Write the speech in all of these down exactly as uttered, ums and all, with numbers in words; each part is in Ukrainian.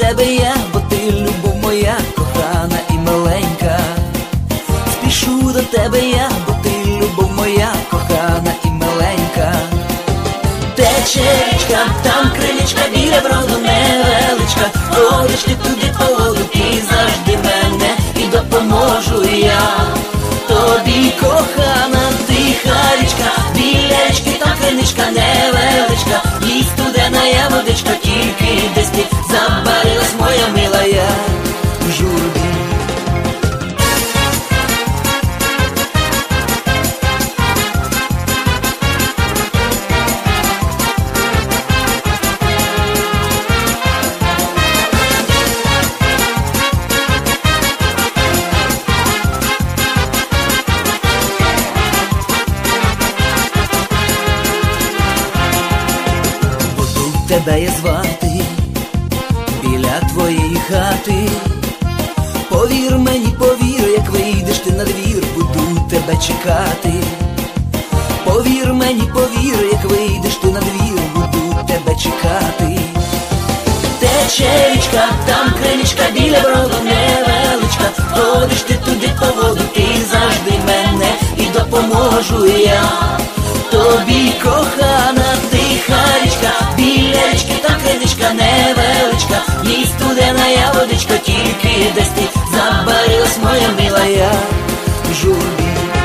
тебе я, бо ти любов моя, кохана і миленька. Спішу до тебе я, бо ти любов моя, кохана і миленька. Тече річка, там криничка, біля броду невеличка. Ходиш ти туди по воду, ти завжди мене, і допоможу я тобі, кохана, тиха річка. Біля річки там криничка невеличка, і студена я водичка, тільки десь ти забарилась, моя милая, в журбі. Тебе є звати біля твоєї хати. Повір мені, повір, як вийдеш ти на двір, буду тебе чекати. Повір мені, повір, як вийдеш ти на двір, буду тебе чекати. Тече річка, там криничка, біля броду невеличка. Ходиш ти туди по воду, ти завжди мене, і допоможу я тобі, кохана, тиха річка. Біля річки там криничка невеличка, і студена я водичка, тільки десь ти забарилась, моя милая, в журбі.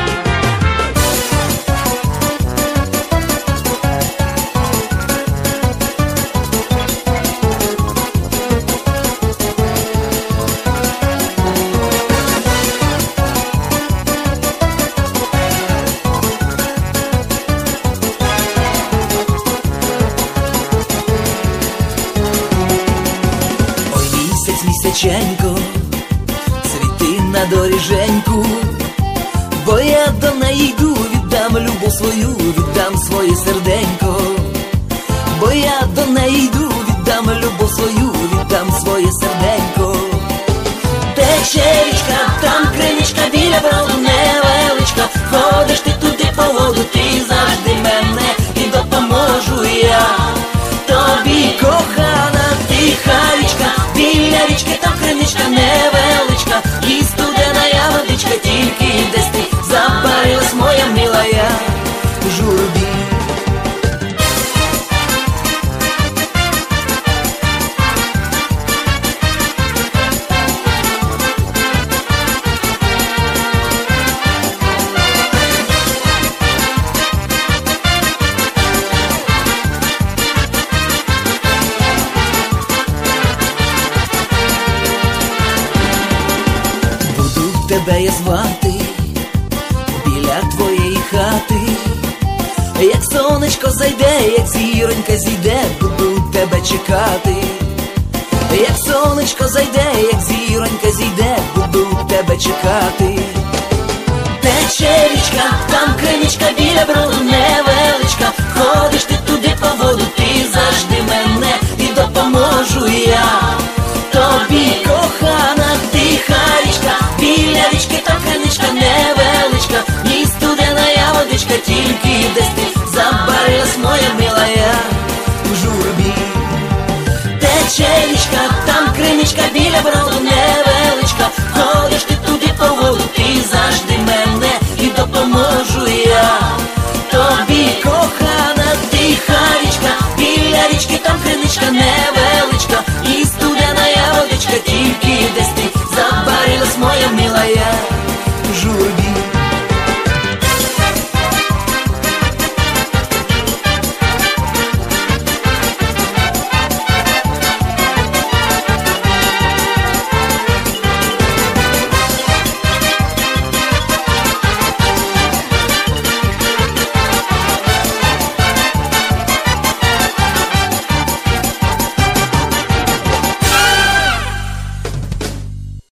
Місяченько, світи на доріженьку, бо я до неї йду, віддам любов свою, віддам своє серденько. Бо я до неї йду, віддам любов свою, віддам своє серденько. Тече річка, там криничка, біля броду невеличка. Ходиш ти туди по воду, ти завжди мене, і допоможу я тобі, кохана, тиха річка. Біля річки там криничка невеличка, і студена я водичка, тільки десь ти забарилась, моя милая, в журбі. Тебе є звати біля твоєї хати. Як сонечко зайде, як зіронька зійде, буду тебе чекати. Як сонечко зайде, як зіронька зійде, буду тебе чекати. Тече річка, там криничка, біля броду невеличка. Ходиш ти туди по воду, ти завжди мене, і допоможу я тобі, кохана, тиха річка. Біля річки там криничка невеличка, і студена я водичка, тільки десь ти забарилась, моя милая, в журбі. Тече річка, там криничка, біля броду невеличка.